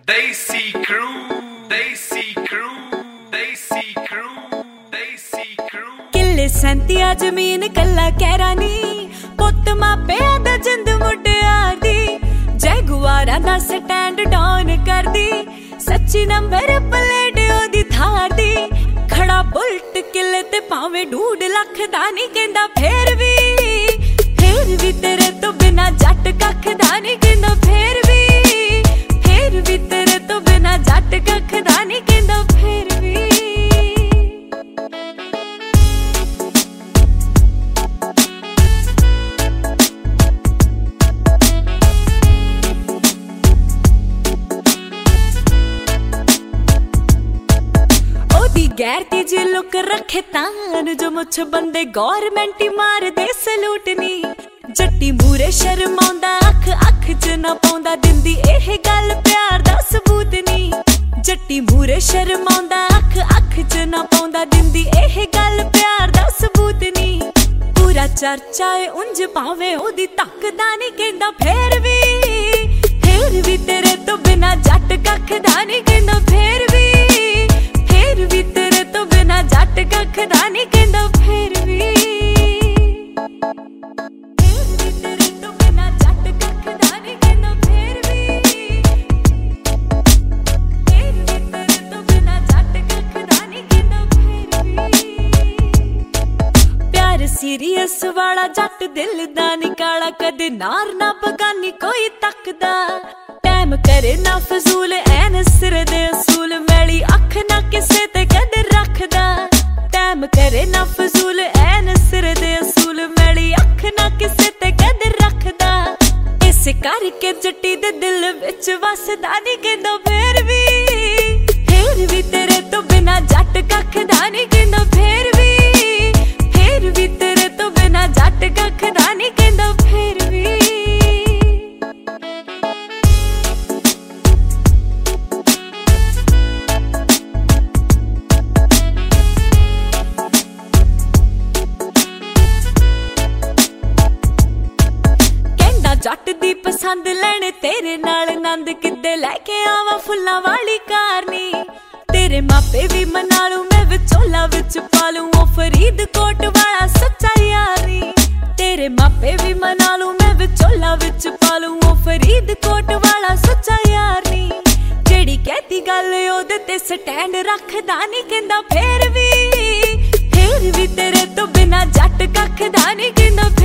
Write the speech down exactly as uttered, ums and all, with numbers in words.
Desi Crew, Desi Crew, Desi Crew, Desi Crew। किले सैंतिया जमीन कला कैरानी पुत मापिया दा जिंद मुटियार दी जैगुआरा दा स्टैंड डाउन कर दी सच्ची नंबर प्लेट ओदी थार दी खड़ा बुलट किले ते भावे ढूड लख दा नी कहंदा फेर भी फेर भी तेरे तो बिना जट कख दा नी कहंदा फेर भी फेर भी तेरे तो बिना जट कख दा नी कहंदा फेर भी। गैरती जी लुक रखे तान जो मुछ बंदे गौरमेंट ही मार दे सलूट नी जट्टी मूरे शर्मांदा अख अख च ना पाउंदा दिंदी एह गल प्यार दा सबूत नी जट्टी मूरे शर्मांदा अख अख च ना पाउंदा दिंदी एह गल प्यार दा सबूत नी पूरा चर्चा है उंज भावे ओदी तकदा नी कहंदा फेर भी फेर भी तेरे तो बिना जट कख दा नी कहंदा फेर भी फेर भी तेरे तो बिना जट कख दा नी कहंदा फेर भी फेर भी तेरे तो बिना जट कख दा नी कहंदा फेर भी फेर भी तेरे तो बिना जट कख दा नी कहंदा फेर भी। प्यार सीरियस वाला जट दिल दा नी काला कदे नार ना बगानी कोई तकदा टैम करे ना फजूल ऐन सिर दे असूल मैली अख ना किसे ते कदे रखदा टैम करे ना फजूल ऐन सिर दे असूल मैली अख ना किसे ते कदे रखदा इस करके जट्टी दे दिल विच वसदा नी कहंदा फेर भी फेर भी तेरे तो बिना जट कख दा नी कहंदा फेर भी फेर भी तेरे तो बिना जट कख दा नी कहंदा फेर भी। जट दी पसंद लेने तेरे नाल नंद किदे लेके आवा फुल्लां वाली कारनी तेरे मापे भी मना लूं मैं विचोला विच पालूं ओ फरीदकोट वाला सच्चा यारी तेरे मापे भी मना लूं मैं विचोला विच पालूं ओ फरीदकोट वाला सच्चा यारी जेड़ी कहती गल ओदे ते स्टैंड रखदा नी कहंदा फेर भी फेर भी तेरे तो बिना जट कख दा नी कहंदा